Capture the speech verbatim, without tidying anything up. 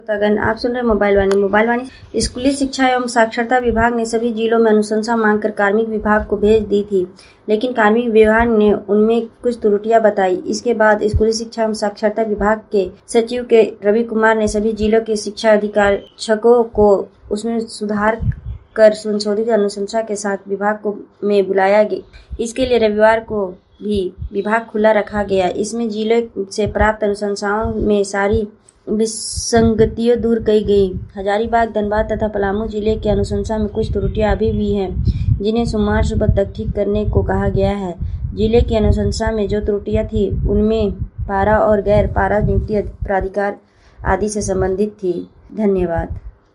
श्रोतागण, आप सुन रहे मोबाइल वाणी मोबाइल वाणी स्कूली शिक्षा एवं साक्षरता विभाग ने सभी जिलों में अनुशंसा मांगकर कार्मिक विभाग को भेज दी थी, लेकिन कार्मिक विभाग ने उनमें कुछ त्रुटियां बताई। इसके बाद स्कूली शिक्षा एवं साक्षरता विभाग के सचिव के रवि कुमार ने सभी जिलों के शिक्षा अधीक्षकों को उसमें सुधार कर संशोधित अनुशंसा के साथ विभाग को में बुलाया गया। इसके लिए रविवार को भी विभाग खुला रखा गया। इसमें जिले से प्राप्त अनुशंसाओं में सारी विसंगतियां दूर की गई। हजारीबाग, धनबाद तथा पलामू जिले की अनुशंसा में कुछ त्रुटियां अभी भी हैं, जिन्हें सोमवार सुबह तक ठीक करने को कहा गया है। जिले की अनुशंसा में जो त्रुटियां थी उनमें पारा और गैर पारा नियुक्ति प्राधिकार आदि से संबंधित थी। धन्यवाद।